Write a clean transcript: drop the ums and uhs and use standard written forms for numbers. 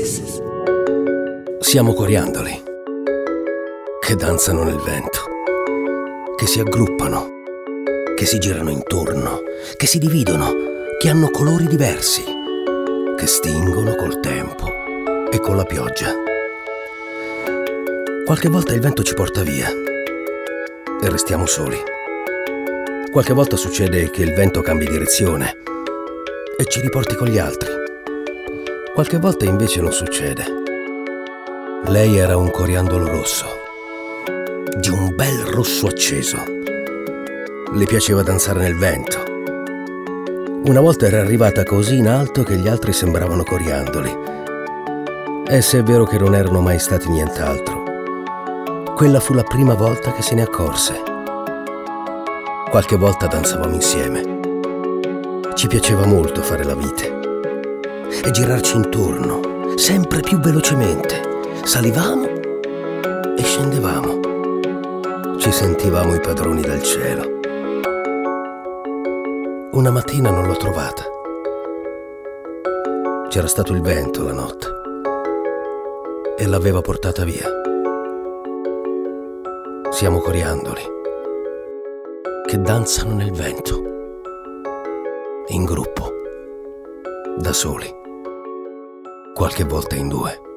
Siamo coriandoli che danzano nel vento, che si aggruppano, che si girano intorno, che si dividono, che hanno colori diversi, che stingono col tempo e con la pioggia. Qualche volta il vento ci porta via e restiamo soli. Qualche volta succede che il vento cambi direzione e ci riporti con gli altri. Qualche volta invece non succede. Lei era un coriandolo rosso, di un bel rosso acceso. Le piaceva danzare nel vento. Una volta era arrivata così in alto che gli altri sembravano coriandoli. E se è vero che non erano mai stati nient'altro, quella fu la prima volta che se ne accorse. Qualche volta danzavamo insieme. Ci piaceva molto fare la vite e girarci intorno, sempre più velocemente. Salivamo e scendevamo. Ci sentivamo i padroni del cielo. Una mattina non l'ho trovata. C'era stato il vento la notte e l'aveva portata via. Siamo coriandoli che danzano nel vento, in gruppo, da soli, qualche volta in due.